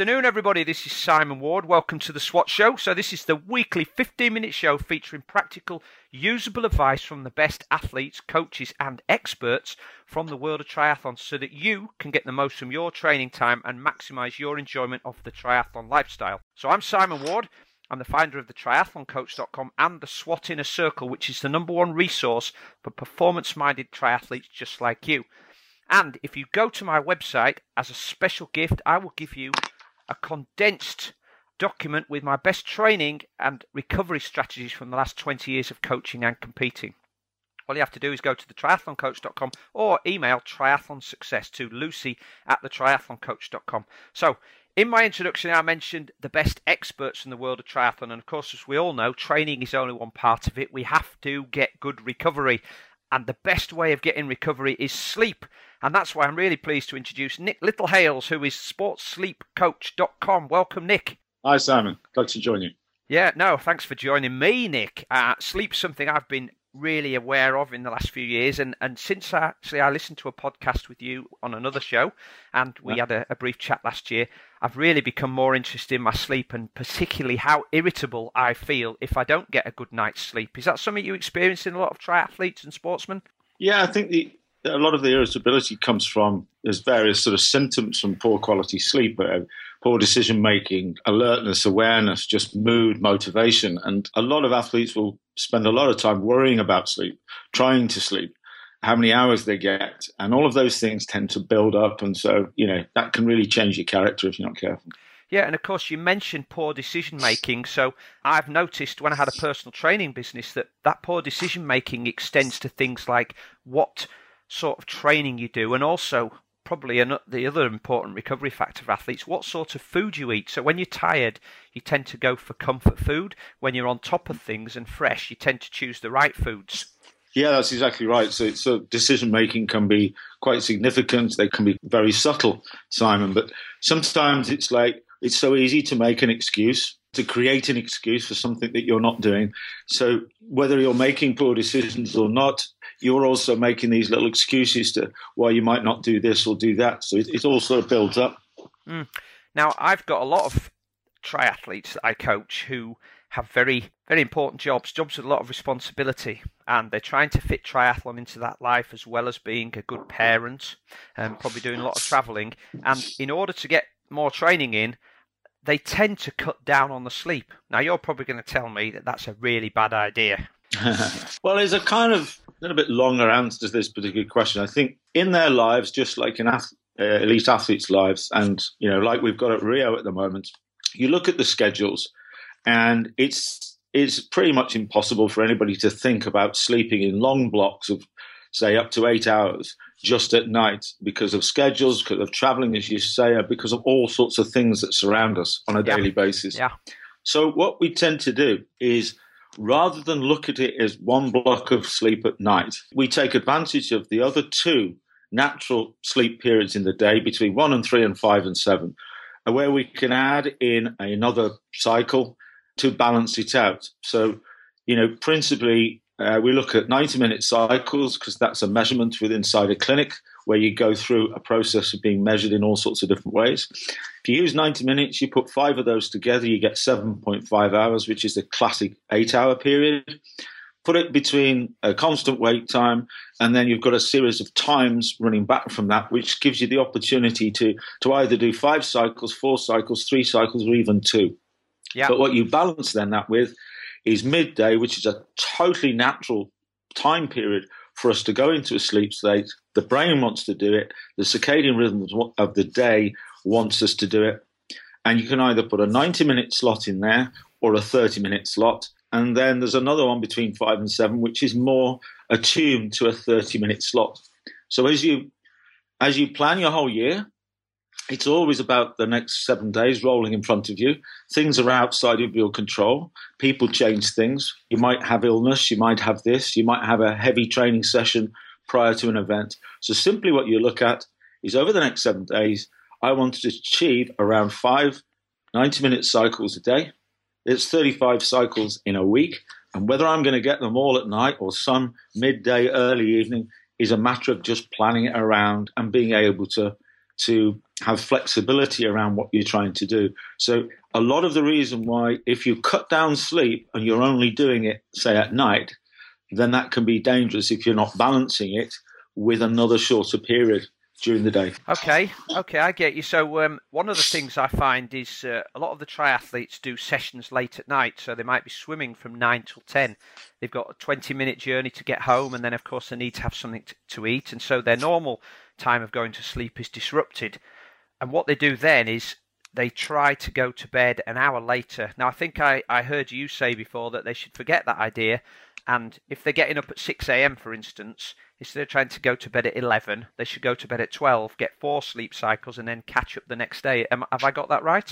afternoon, everybody. This is Simon Ward. Welcome to the SWAT Show. So this is the weekly 15-minute show featuring practical, usable advice from the best athletes, coaches and experts from the world of triathlon so that you can get the most from your training time and maximise your enjoyment of the triathlon lifestyle. So I'm Simon Ward. I'm the founder of the triathloncoach.com and the SWAT Inner Circle, which is the #1 resource for performance-minded triathletes just like you. And if you go to my website, as a special gift, I will give you a condensed document with my best training and recovery strategies from the last 20 years of coaching and competing. All you have to do is go to the triathloncoach.com or email triathlonsuccess to lucy@thetriathloncoach.com. So, in my introduction, I mentioned the best experts in the world of triathlon. And of course, as we all know, training is only one part of it. We have to get good recovery. And the best way of getting recovery is sleep. And that's why I'm really pleased to introduce Nick Littlehales, who is sportssleepcoach.com. Welcome, Nick. Hi, Simon. Glad to join you. Yeah, no, thanks for joining me, Nick. Sleep's something I've been really aware of in the last few years. And since I listened to a podcast with you on another show, and we had a brief chat last year, I've really become more interested in my sleep and particularly how irritable I feel if I don't get a good night's sleep. Is that something you experience in a lot of triathletes and sportsmen? Yeah, I think a lot of the irritability comes from, there's various sort of symptoms from poor quality sleep, poor decision-making, alertness, awareness, just mood, motivation. And a lot of athletes will spend a lot of time worrying about sleep, trying to sleep, how many hours they get. And all of those things tend to build up. And so, that can really change your character if you're not careful. Yeah, and of course you mentioned poor decision-making. So I've noticed when I had a personal training business that poor decision-making extends to things like what sort of training you do, and also probably the other important recovery factor for athletes, what sort of food you eat. So when you're tired, you tend to go for comfort food. When you're on top of things and fresh, you tend to choose the right foods. Yeah, that's exactly right. So decision-making can be quite significant. They can be very subtle, Simon, but sometimes it's so easy to make an excuse, to create an excuse for something that you're not doing. So whether you're making poor decisions or not, you're also making these little excuses to why you might not do this or do that. So it all sort of builds up. Now, I've got a lot of triathletes that I coach who have very, very important jobs with a lot of responsibility, and they're trying to fit triathlon into that life as well as being a good parent and probably doing a lot of traveling. And in order to get more training in, they tend to cut down on the sleep. Now, you're probably going to tell me that that's a really bad idea. Well, there's a kind of little bit longer answer to this particular question. I think in their lives, just like in elite athletes' lives, and like we've got at Rio at the moment, you look at the schedules, and it's pretty much impossible for anybody to think about sleeping in long blocks of, say, up to 8 hours just at night because of schedules, because of traveling, as you say, because of all sorts of things that surround us on a daily basis. Yeah. So what we tend to do is, rather than look at it as one block of sleep at night, we take advantage of the other two natural sleep periods in the day between 1 and 3 and 5 and 7, where we can add in another cycle to balance it out. So, principally, we look at 90-minute cycles because that's a measurement inside a clinic where you go through a process of being measured in all sorts of different ways. If you use 90 minutes, you put 5 of those together, you get 7.5 hours, which is the classic 8-hour period. Put it between a constant wait time, and then you've got a series of times running back from that, which gives you the opportunity to either do 5 cycles, 4 cycles, 3 cycles, or even 2. Yeah. But what you balance then that with is midday, which is a totally natural time period for us to go into a sleep state. The brain wants to do it. The circadian rhythms of the day wants us to do it. And you can either put a 90-minute slot in there or a 30-minute slot. And then there's another one between 5 and 7, which is more attuned to a 30-minute slot. So as you plan your whole year, it's always about the next 7 days rolling in front of you. Things are outside of your control. People change things. You might have illness. You might have this. You might have a heavy training session prior to an event. So simply what you look at is over the next 7 days, I want to achieve around 5 90-minute cycles a day. It's 35 cycles in a week. And whether I'm going to get them all at night or some midday, early evening is a matter of just planning it around and being able to have flexibility around what you're trying to do. So a lot of the reason why, if you cut down sleep and you're only doing it, say, at night, then that can be dangerous if you're not balancing it with another shorter period during the day. Okay, I get you. So one of the things I find is a lot of the triathletes do sessions late at night. So they might be swimming from 9 till 10. They've got a 20-minute journey to get home, and then, of course, they need to have something to eat. And so their normal time of going to sleep is disrupted. And what they do then is they try to go to bed an hour later. Now, I think I heard you say before that they should forget that idea. And if they're getting up at 6 a.m., for instance, instead of trying to go to bed at 11, they should go to bed at 12, get 4 sleep cycles, and then catch up the next day. Have I got that right?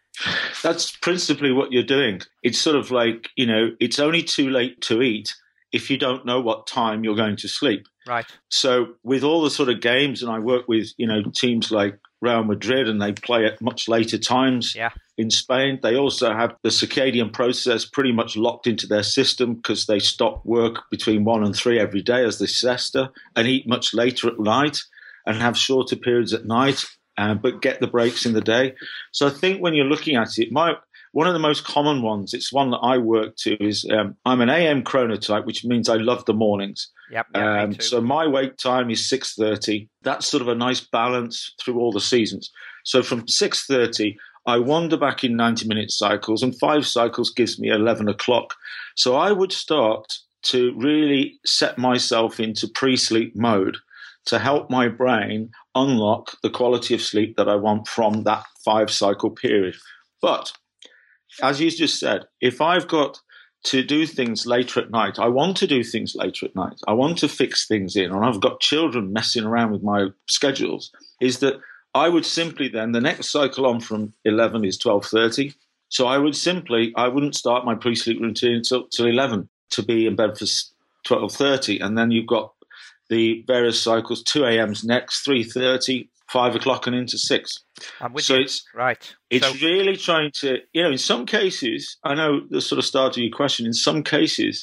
That's principally what you're doing. It's sort of like, it's only too late to eat if you don't know what time you're going to sleep. Right. So with all the sort of games, and I work with, teams like Real Madrid, and they play at much later times in Spain. They also have the circadian process pretty much locked into their system because they stop work between 1 and 3 every day as the siesta, and eat much later at night and have shorter periods at night, but get the breaks in the day. So I think when you're looking at it, one of the most common ones, it's one that I work to, is I'm an AM chronotype, which means I love the mornings. Yep, so my wake time is 6:30. That's sort of a nice balance through all the seasons. So from 6:30, I wander back in 90-minute cycles, and 5 cycles gives me 11 o'clock. So I would start to really set myself into pre-sleep mode to help my brain unlock the quality of sleep that I want from that 5-cycle period. But as you just said, if I've got to do things later at night, I want to do things later at night, I want to fix things in, and I've got children messing around with my schedules, is that I would simply then, the next cycle on from 11 is 12:30. So I wouldn't start my pre-sleep routine until 11 to be in bed for 12:30. And then you've got the various cycles, 2 a.m.'s next, 3:30, 5 o'clock and into 6. I'm with you. It's right. It's really trying to, in some cases, I know the sort of start of your question, in some cases,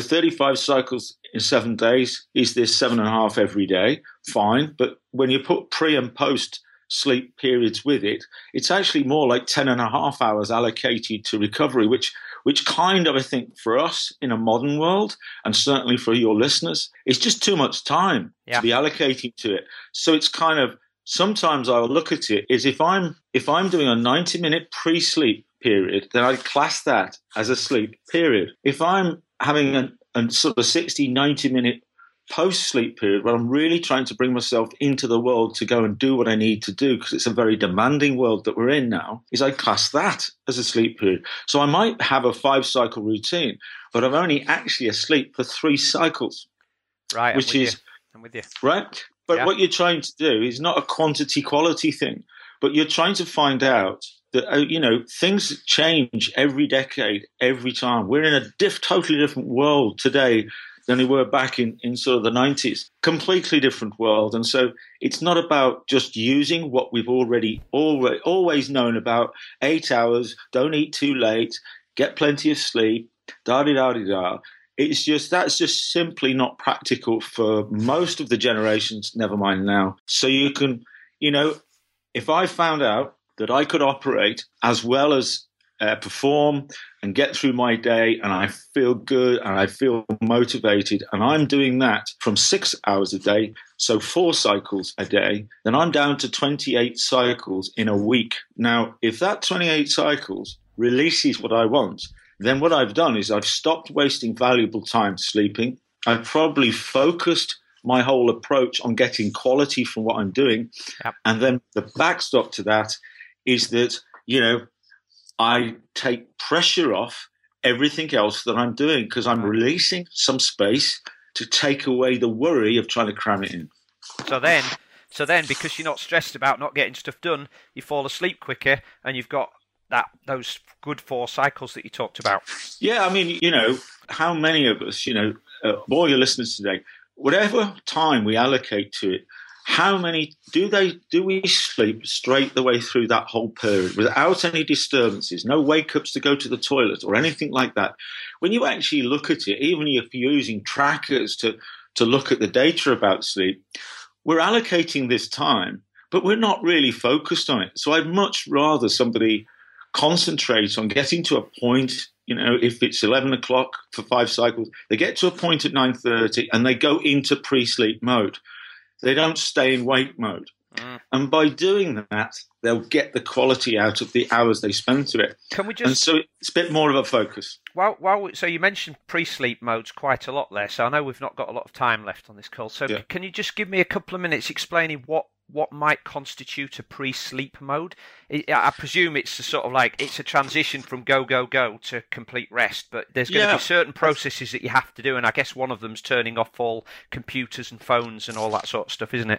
35 cycles in 7 days, is this 7.5 every day? Fine. But when you put pre and post sleep periods with it, it's actually more like 10.5 hours allocated to recovery, which kind of, I think, for us in a modern world, and certainly for your listeners, is just too much time to be allocating to it. So it's kind of, sometimes I'll look at it as if I'm doing a 90-minute pre-sleep period, then I class that as a sleep period. If I'm having a sort of 60, 90-minute post-sleep period where I'm really trying to bring myself into the world to go and do what I need to do, because it's a very demanding world that we're in now, is I class that as a sleep period. So I might have a 5-cycle routine, but I'm only actually asleep for 3 cycles. Right, I'm with you. Right? But what you're trying to do is not a quantity-quality thing, but you're trying to find out that, things change every decade, every time. We're in a totally different world today than we were back in sort of the 90s. Completely different world. And so it's not about just using what we've always known about: 8 hours, don't eat too late, get plenty of sleep, da-di-da-di-da. That's just simply not practical for most of the generations, never mind now. So you can, if I found out that I could operate as well as perform and get through my day, and I feel good and I feel motivated, and I'm doing that from 6 hours a day, so 4 cycles a day, then I'm down to 28 cycles in a week. Now, if that 28 cycles releases what I want, then what I've done is I've stopped wasting valuable time sleeping. I've probably focused my whole approach on getting quality from what I'm doing. Yep. And then the backstop to that is that, I take pressure off everything else that I'm doing, because I'm releasing some space to take away the worry of trying to cram it in. So then, because you're not stressed about not getting stuff done, you fall asleep quicker, and you've got those good 4 cycles that you talked about. Yeah, I mean, how many of us, all your listeners today, whatever time we allocate to it, how many do we sleep straight the way through that whole period without any disturbances, no wake-ups to go to the toilet or anything like that? When you actually look at it, even if you're using trackers to look at the data about sleep, we're allocating this time, but we're not really focused on it. So I'd much rather somebody concentrate on getting to a point, if it's 11 o'clock for 5 cycles, they get to a point at 9:30 and they go into pre-sleep mode. They don't stay in wake mode. And by doing that, they'll get the quality out of the hours they spend to it. Can we just... And so it's a bit more of a focus. So you mentioned pre-sleep modes quite a lot there, so I know we've not got a lot of time left on this call. So Can you just give me a couple of minutes explaining what might constitute a pre-sleep mode? I presume it's a sort of like, it's a transition from go, go, go to complete rest, but there's going to be certain processes that you have to do, and I guess one of them's turning off all computers and phones and all that sort of stuff, isn't it?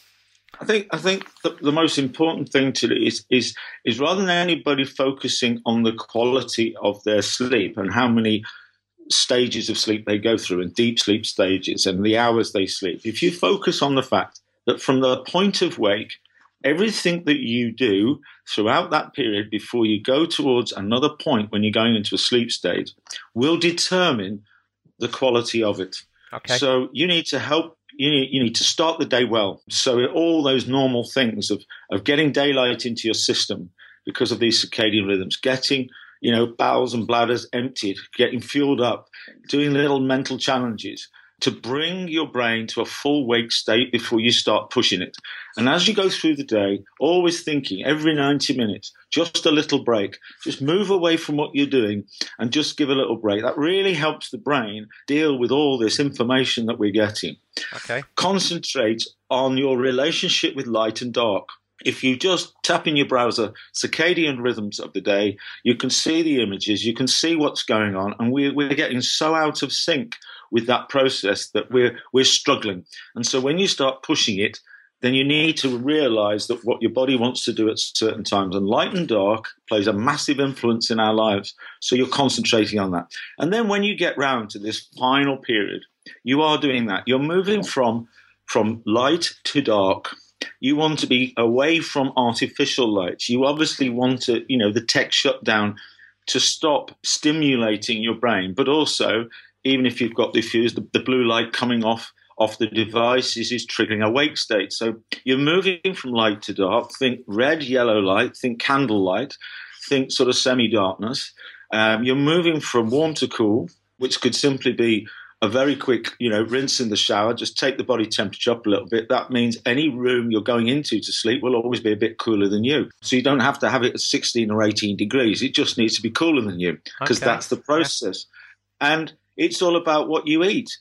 I think the most important thing to do is rather than anybody focusing on the quality of their sleep and how many stages of sleep they go through and deep sleep stages and the hours they sleep, if you focus on the fact that from the point of wake, everything that you do throughout that period before you go towards another point when you're going into a sleep state will determine the quality of it. Okay. So you need to help. You need to start the day well. So all those normal things of getting daylight into your system because of these circadian rhythms, getting bowels and bladders emptied, getting fueled up, doing little mental challenges to bring your brain to a full wake state before you start pushing it. And as you go through the day, always thinking every 90 minutes, just a little break, just move away from what you're doing and just give a little break. That really helps the brain deal with all this information that we're getting. Okay. Concentrate on your relationship with light and dark. If you just tap in your browser circadian rhythms of the day, you can see the images, you can see what's going on, and we're getting so out of sync with that process that we're struggling. And so when you start pushing it, then you need to realize that what your body wants to do at certain times, and light and dark plays a massive influence in our lives. So you're concentrating on that. And then when you get round to this final period, you are doing that. You're moving from light to dark. You want to be away from artificial lights. You obviously want to, the tech shutdown to stop stimulating your brain, but also, even if you've got diffused, the blue light coming off the device is triggering a wake state. So you're moving from light to dark. Think red, yellow light, think candle light, think sort of semi-darkness. You're moving from warm to cool, which could simply be a very quick, rinse in the shower, just take the body temperature up a little bit. That means any room you're going into to sleep will always be a bit cooler than you. So you don't have to have it at 16 or 18 degrees. It just needs to be cooler than you because that's the process. Yeah. And it's all about what you eat.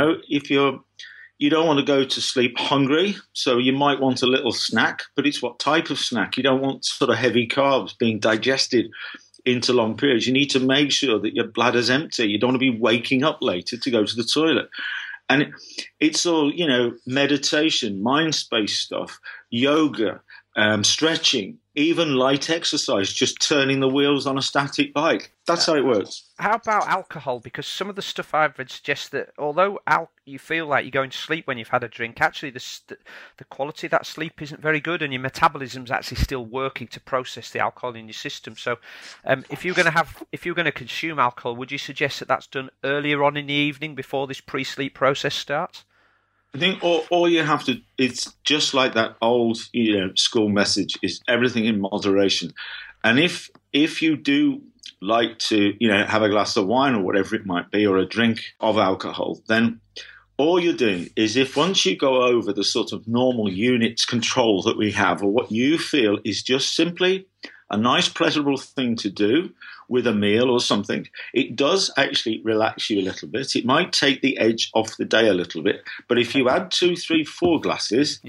If you don't want to go to sleep hungry, so you might want a little snack, but it's what type of snack. You don't want sort of heavy carbs being digested into long periods. You need to make sure that your bladder's empty. You don't want to be waking up later to go to the toilet. And it's all, meditation, mind space stuff, yoga, stretching, even light exercise, just turning the wheels on a static bike. That's how it works. How about alcohol? Because some of the stuff I've read suggests that although you feel like you're going to sleep when you've had a drink, actually the quality of that sleep isn't very good, and your metabolism's actually still working to process the alcohol in your system. So, if you're going to consume alcohol, would you suggest that that's done earlier on in the evening before this pre-sleep process starts? I think all you have to, it's just like that old, school message, is everything in moderation. And if you do like to, have a glass of wine or whatever it might be, or a drink of alcohol, then all you're doing is, if once you go over the sort of normal units control that we have, or what you feel is just simply a nice, pleasurable thing to do with a meal or something, it does actually relax you a little bit. It might take the edge off the day a little bit. But if you add 2, 3, 4 glasses,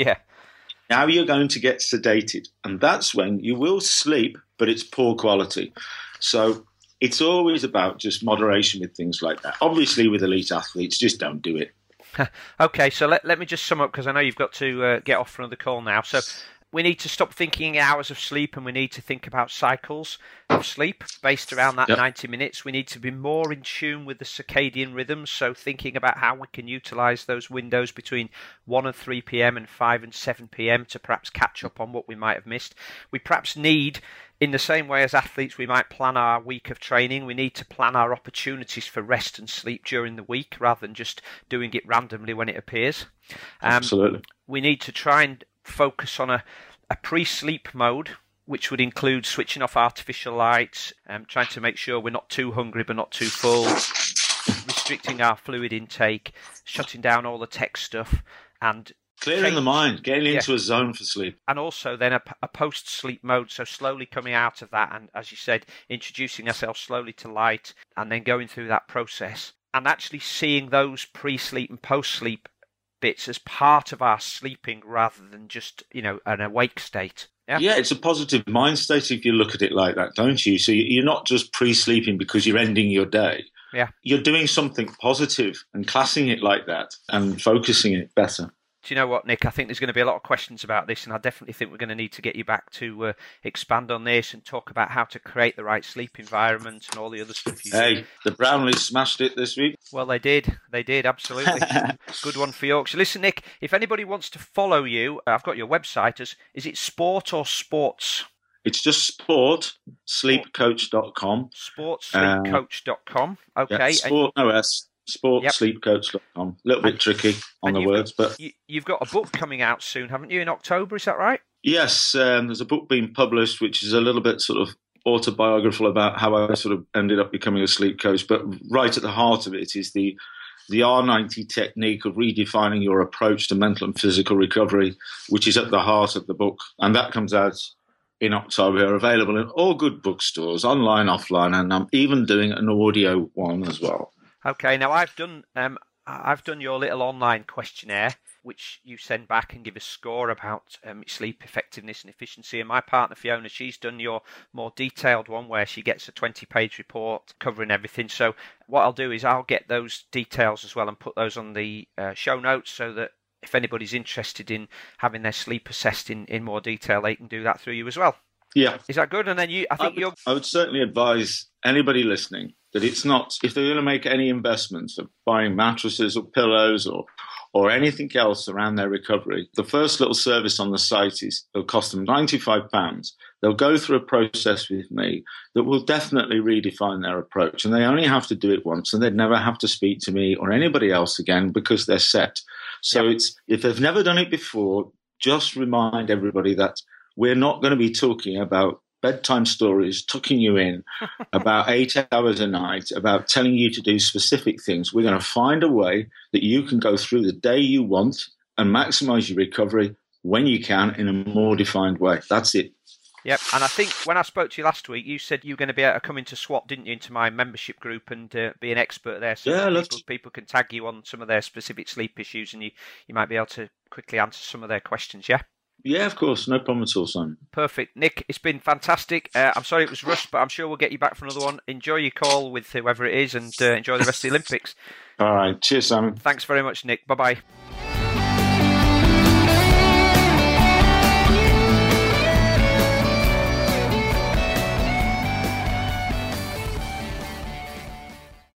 now you're going to get sedated. And that's when you will sleep, but it's poor quality. So it's always about just moderation with things like that. Obviously, with elite athletes, just don't do it. Okay, so let me just sum up, because I know you've got to get off for another call now. So we need to stop thinking hours of sleep, and we need to think about cycles of sleep based around that 90 minutes. We need to be more in tune with the circadian rhythms, so thinking about how we can utilize those windows between 1 and 3 p.m. and 5 and 7 p.m. to perhaps catch up on what we might have missed. We perhaps need, in the same way as athletes, we might plan our week of training, we need to plan our opportunities for rest and sleep during the week rather than just doing it randomly when it appears. Absolutely. We need to try and focus on a a pre-sleep mode, which would include switching off artificial lights, trying to make sure we're not too hungry but not too full, restricting our fluid intake, shutting down all the tech stuff, and clearing the mind, getting into a zone for sleep. And also then a post-sleep mode, so slowly coming out of that and, as you said, introducing ourselves slowly to light and then going through that process and actually seeing those pre-sleep and post-sleep bits as part of our sleeping rather than just, an awake state. Yeah, it's a positive mind state if you look at it like that, don't you? So you're not just pre-sleeping because you're ending your day. Yeah. You're doing something positive and classing it like that and focusing it better. Do you know what, Nick? I think there's going to be a lot of questions about this, and I definitely think we're going to need to get you back to expand on this and talk about how to create the right sleep environment and all the other stuff you do. Hey, the Brownlees smashed it this week. Well, they did, absolutely. Good one for Yorkshire. Listen, Nick, if anybody wants to follow you, I've got your website. Is it sport or sports? It's just sport, sleepcoach.com. Sportsleepcoach.com. Okay. Yeah, no S. Sportsleepcoach.com. A little bit tricky on the words, but you've got a book coming out soon, haven't you? In October, is that right? Yes, there's a book being published, which is a little bit sort of autobiographical about how I sort of ended up becoming a sleep coach. But right at the heart of it is the R90 technique of redefining your approach to mental and physical recovery, which is at the heart of the book, and that comes out in October. Available in all good bookstores, online, offline, and I'm even doing an audio one as well. Okay, now I've done your little online questionnaire, which you send back and give a score about sleep effectiveness and efficiency. And my partner Fiona, she's done your more detailed one where she gets a 20-page report covering everything. So what I'll do is I'll get those details as well and put those on the show notes so that if anybody's interested in having their sleep assessed in more detail, they can do that through you as well. Yeah. Is that good? And then I would certainly advise anybody listening that it's not, if they're going to make any investments of buying mattresses or pillows or anything else around their recovery, the first little service on the site it'll cost them £95. They'll go through a process with me that will definitely redefine their approach. And they only have to do it once and they'd never have to speak to me or anybody else again because they're set. So it's, if they've never done it before, just remind everybody that we're not going to be talking about bedtime stories, tucking you in about 8 hours a night, about telling you to do specific things. We're going to find a way that you can go through the day you want and maximize your recovery when you can in a more defined way. That's it. Yep, and I think when I spoke to you last week, you said you were going to be able to come into SWAT, didn't you, into my membership group and be an expert there. So people can tag you on some of their specific sleep issues and you might be able to quickly answer some of their questions, yeah? Yeah, of course. No problem at all, Simon. Perfect. Nick, it's been fantastic. I'm sorry it was rushed, but I'm sure we'll get you back for another one. Enjoy your call with whoever it is and enjoy the rest of the Olympics. All right. Cheers, Simon. Thanks very much, Nick. Bye-bye.